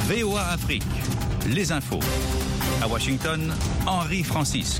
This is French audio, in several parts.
VOA Afrique, les infos. À Washington, Henri Francisque.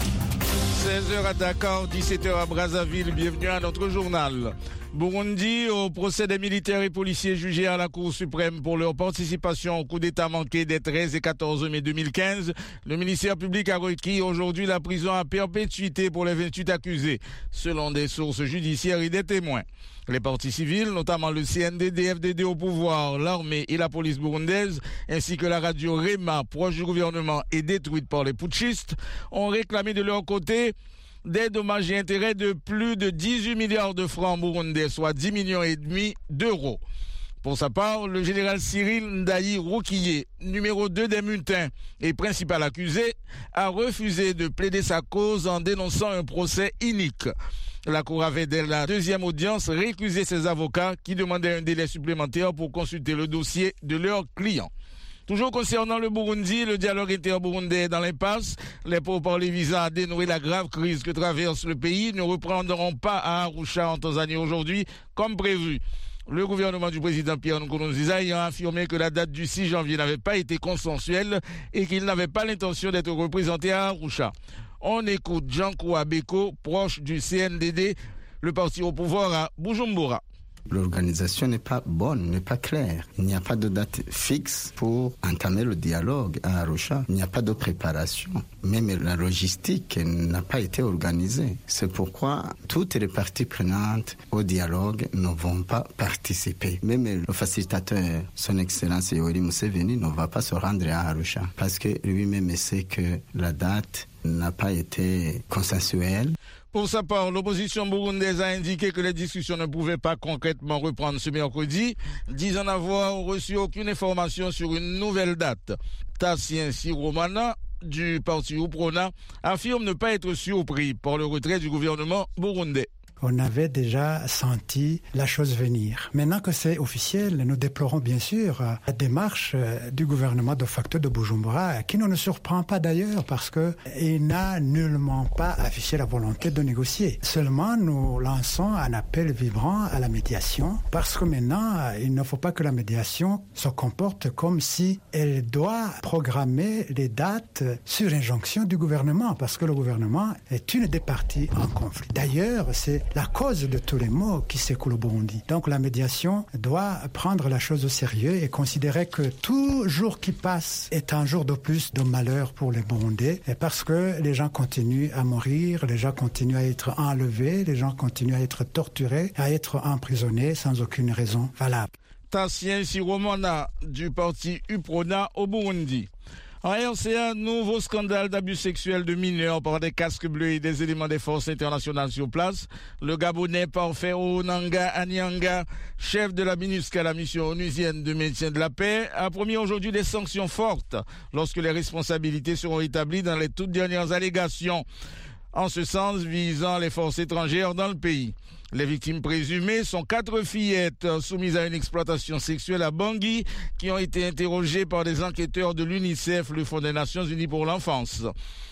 16h à Dakar, 17h à Brazzaville, bienvenue à notre journal. Burundi, au procès des militaires et policiers jugés à la Cour suprême pour leur participation au coup d'État manqué des 13 et 14 mai 2015, le ministère public a requis aujourd'hui la prison à perpétuité pour les 28 accusés, selon des sources judiciaires et des témoins. Les partis civils, notamment le CNDD, FDD au pouvoir, l'armée et la police burundaise, ainsi que la radio Rema, proche du gouvernement et détruite par les putschistes, ont réclamé de leur côté des dommages et intérêts de plus de 18 milliards de francs burundais, soit 10,5 millions d'euros. Pour sa part, le général Cyril Ndayi Roukiye, numéro 2 des mutins et principal accusé, a refusé de plaider sa cause en dénonçant un procès inique. La Cour avait, dès la deuxième audience, récusé ses avocats qui demandaient un délai supplémentaire pour consulter le dossier de leurs clients. Toujours concernant le Burundi, le dialogue interburundais est dans l'impasse. Les pourparlers visant à dénouer la grave crise que traverse le pays ne reprendront pas à Arusha en Tanzanie aujourd'hui, comme prévu. Le gouvernement du président Pierre Nkurunziza ayant affirmé que la date du 6 janvier n'avait pas été consensuelle et qu'il n'avait pas l'intention d'être représenté à Arusha. On écoute Jean-Kouwa Beko, proche du CNDD, le parti au pouvoir à Bujumbura. L'organisation n'est pas bonne, n'est pas claire. Il n'y a pas de date fixe pour entamer le dialogue à Arusha. Il n'y a pas de préparation. Même la logistique n'a pas été organisée. C'est pourquoi toutes les parties prenantes au dialogue ne vont pas participer. Même le facilitateur, son Excellence Yoweri Museveni, ne va pas se rendre à Arusha parce que lui-même sait que la date n'a pas été consensuelle. Pour sa part, l'opposition burundaise a indiqué que les discussions ne pouvaient pas concrètement reprendre ce mercredi, disant n'avoir reçu aucune information sur une nouvelle date. Tassien Siromana, du parti UPRONA, affirme ne pas être surpris par le retrait du gouvernement burundais. On avait déjà senti la chose venir. Maintenant que c'est officiel, nous déplorons bien sûr la démarche du gouvernement de facto de Bujumbura, qui ne nous surprend pas d'ailleurs parce qu'il n'a nullement pas affiché la volonté de négocier. Seulement, nous lançons un appel vibrant à la médiation parce que maintenant, il ne faut pas que la médiation se comporte comme si elle doit programmer les dates sur injonction du gouvernement parce que le gouvernement est une des parties en conflit. D'ailleurs, c'est la cause de tous les maux qui secouent au Burundi. Donc la médiation doit prendre la chose au sérieux et considérer que tout jour qui passe est un jour de plus de malheur pour les Burundais parce que les gens continuent à mourir, les gens continuent à être enlevés, les gens continuent à être torturés, à être emprisonnés sans aucune raison valable. Tassien Siromana du parti UPRONA au Burundi. En RCA, nouveau scandale d'abus sexuels de mineurs par des casques bleus et des éléments des forces internationales sur place. Le Gabonais Parfait Onanga Anyanga, chef de la MINUSCA, la mission onusienne de maintien de la paix, a promis aujourd'hui des sanctions fortes lorsque les responsabilités seront établies dans les toutes dernières allégations, en ce sens visant les forces étrangères dans le pays. Les victimes présumées sont 4 fillettes soumises à une exploitation sexuelle à Bangui qui ont été interrogées par des enquêteurs de l'UNICEF, le Fonds des Nations Unies pour l'enfance.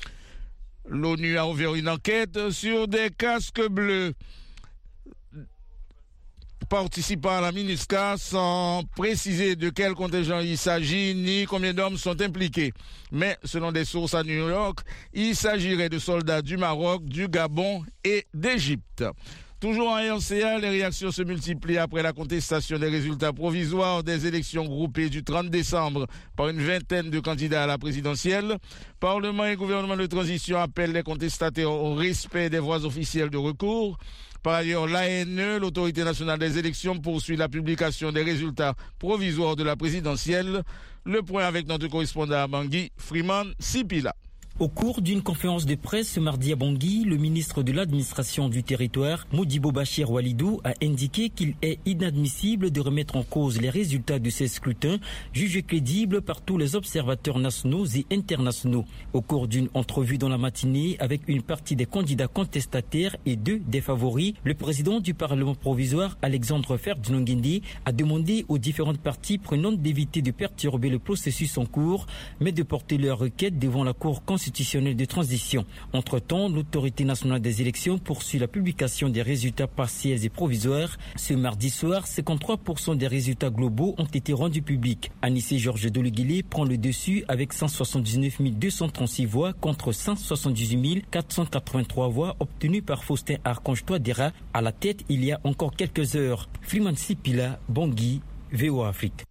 L'ONU a ouvert une enquête sur des casques bleus participant à la MINUSCA sans préciser de quel contingent il s'agit ni combien d'hommes sont impliqués. Mais selon des sources à New York, il s'agirait de soldats du Maroc, du Gabon et d'Égypte. Toujours en RCA, les réactions se multiplient après la contestation des résultats provisoires des élections groupées du 30 décembre par une vingtaine de candidats à la présidentielle. Parlement et gouvernement de transition appellent les contestataires au respect des voies officielles de recours. Par ailleurs, l'ANE, l'autorité nationale des élections, poursuit la publication des résultats provisoires de la présidentielle. Le point avec notre correspondant à Bangui, Freeman Sipila. Au cours d'une conférence de presse ce mardi à Bangui, le ministre de l'administration du territoire, Modibo Bachir Walidou, a indiqué qu'il est inadmissible de remettre en cause les résultats de ces scrutins, jugés crédibles par tous les observateurs nationaux et internationaux. Au cours d'une entrevue dans la matinée avec une partie des candidats contestataires et 2 des favoris, le président du Parlement provisoire, Alexandre Ferdinand Nguindi, a demandé aux différentes parties prenantes d'éviter de perturber le processus en cours, mais de porter leurs requêtes devant la Cour constitutionnelle constitutionnelle de transition. Entre-temps, l'autorité nationale des élections poursuit la publication des résultats partiels et provisoires. Ce mardi soir, 53% des résultats globaux ont été rendus publics. Anissé Georges Dologuilé prend le dessus avec 179 236 voix contre 178 483 voix obtenues par Faustin Archange Touadéra. À la tête, il y a encore quelques heures. Fliman Sipila, Bangui, VOA Afrique.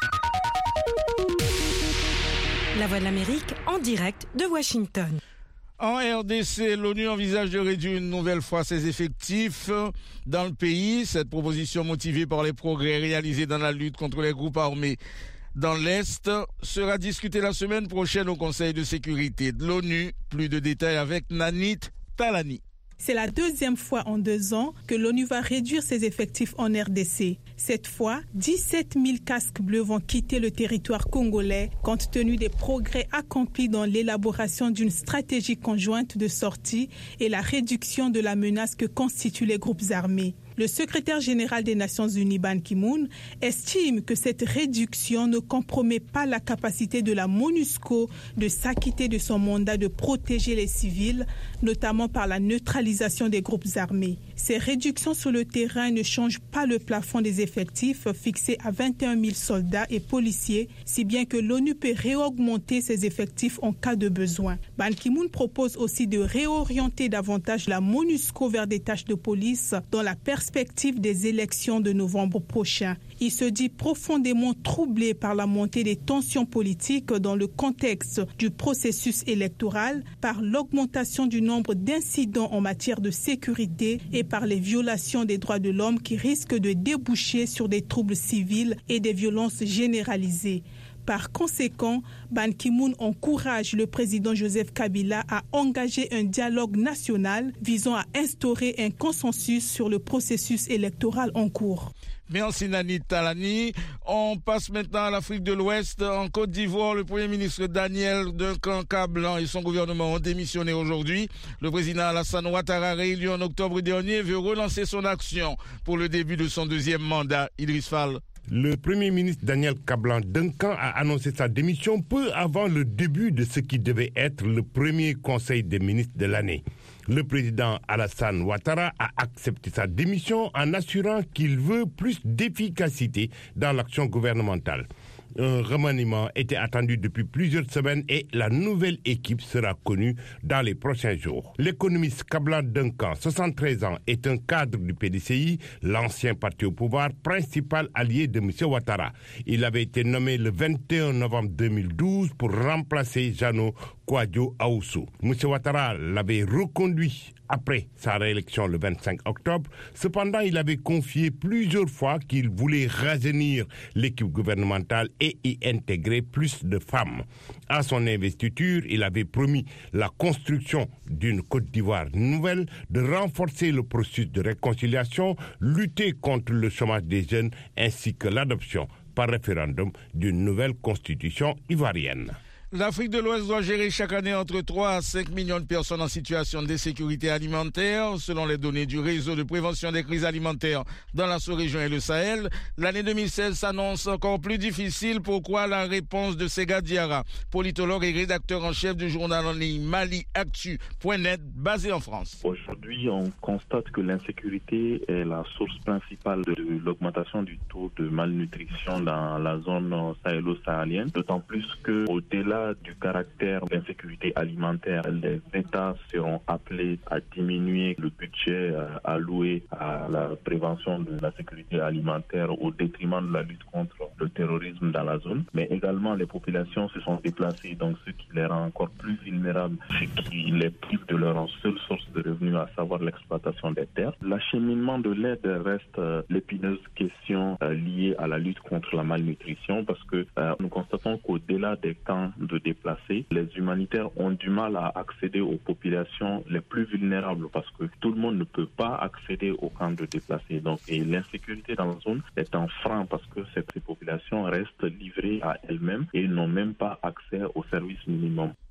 La Voix de l'Amérique en direct de Washington. En RDC, l'ONU envisage de réduire une nouvelle fois ses effectifs dans le pays. Cette proposition, motivée par les progrès réalisés dans la lutte contre les groupes armés dans l'Est, sera discutée la semaine prochaine au Conseil de sécurité de l'ONU. Plus de détails avec Nanit Talani. C'est la deuxième fois en 2 ans que l'ONU va réduire ses effectifs en RDC. Cette fois, 17 000 casques bleus vont quitter le territoire congolais compte tenu des progrès accomplis dans l'élaboration d'une stratégie conjointe de sortie et la réduction de la menace que constituent les groupes armés. Le secrétaire général des Nations Unies, Ban Ki-moon, estime que cette réduction ne compromet pas la capacité de la MONUSCO de s'acquitter de son mandat de protéger les civils, notamment par la neutralisation des groupes armés. Ces réductions sur le terrain ne changent pas le plafond des effectifs fixé à 21 000 soldats et policiers, si bien que l'ONU peut réaugmenter ses effectifs en cas de besoin. Ban Ki-moon propose aussi de réorienter davantage la MONUSCO vers des tâches de police dans la perspective des élections de novembre prochain. Il se dit profondément troublé par la montée des tensions politiques dans le contexte du processus électoral, par l'augmentation du nombre d'incidents en matière de sécurité et par les violations des droits de l'homme qui risquent de déboucher sur des troubles civils et des violences généralisées. Par conséquent, Ban Ki-moon encourage le président Joseph Kabila à engager un dialogue national visant à instaurer un consensus sur le processus électoral en cours. Merci Nanit Talani. On passe maintenant à l'Afrique de l'Ouest. En Côte d'Ivoire, le Premier ministre Daniel Kablan et son gouvernement ont démissionné aujourd'hui. Le président Alassane Ouattara, réélu en octobre dernier, veut relancer son action pour le début de son deuxième mandat. Idriss Fall. Le Premier ministre Daniel Kablan-Duncan a annoncé sa démission peu avant le début de ce qui devait être le premier Conseil des ministres de l'année. Le président Alassane Ouattara a accepté sa démission en assurant qu'il veut plus d'efficacité dans l'action gouvernementale. Un remaniement était attendu depuis plusieurs semaines et la nouvelle équipe sera connue dans les prochains jours. L'économiste Kablan-Duncan, 73 ans, est un cadre du PDCI, l'ancien parti au pouvoir, principal allié de M. Ouattara. Il avait été nommé le 21 novembre 2012 pour remplacer Jano Kouadio Aoussou. M. Ouattara l'avait reconduit après sa réélection le 25 octobre. Cependant, il avait confié plusieurs fois qu'il voulait rajeunir l'équipe gouvernementale et y intégrer plus de femmes. À son investiture, il avait promis la construction d'une Côte d'Ivoire nouvelle, de renforcer le processus de réconciliation, lutter contre le chômage des jeunes ainsi que l'adoption par référendum d'une nouvelle constitution ivoirienne. L'Afrique de l'Ouest doit gérer chaque année entre 3 à 5 millions de personnes en situation d'insécurité alimentaire. Selon les données du réseau de prévention des crises alimentaires dans la sous-région et le Sahel, l'année 2016 s'annonce encore plus difficile. Pourquoi? La réponse de Sega Diarra, politologue et rédacteur en chef du journal en ligne maliactu.net, basé en France. Aujourd'hui, on constate que l'insécurité est la source principale de l'augmentation du taux de malnutrition dans la zone sahélo-sahalienne, d'autant plus qu'au-delà du caractère d'insécurité alimentaire, les États seront appelés à diminuer le budget alloué à la prévention de la sécurité alimentaire au détriment de la lutte contre le terrorisme dans la zone. Mais également, les populations se sont déplacées, donc ce qui les rend encore plus vulnérables, ce qui les prive de leur seule source de revenus, à savoir l'exploitation des terres. L'acheminement de l'aide reste l'épineuse question liée à la lutte contre la malnutrition, parce que nous constatons qu'au-delà des camps de déplacés, les humanitaires ont du mal à accéder aux populations les plus vulnérables parce que tout le monde ne peut pas accéder aux camps de déplacés. Donc, et l'insécurité dans la zone est un frein parce que ces populations restent livrées à elles-mêmes et n'ont même pas accès aux services minimums.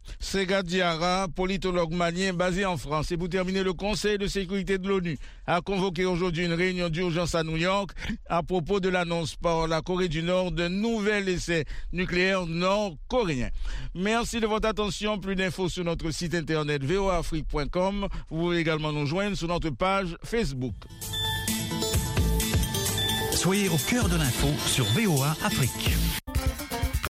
Sega Diarra, politologue malien basé en France. Et pour terminer, le Conseil de sécurité de l'ONU a convoqué aujourd'hui une réunion d'urgence à New York à propos de l'annonce par la Corée du Nord d'un nouvel essai nucléaire nord-coréen. Merci de votre attention. Plus d'infos sur notre site internet voaafrique.com. Vous pouvez également nous joindre sur notre page Facebook. Soyez au cœur de l'info sur VOA Afrique.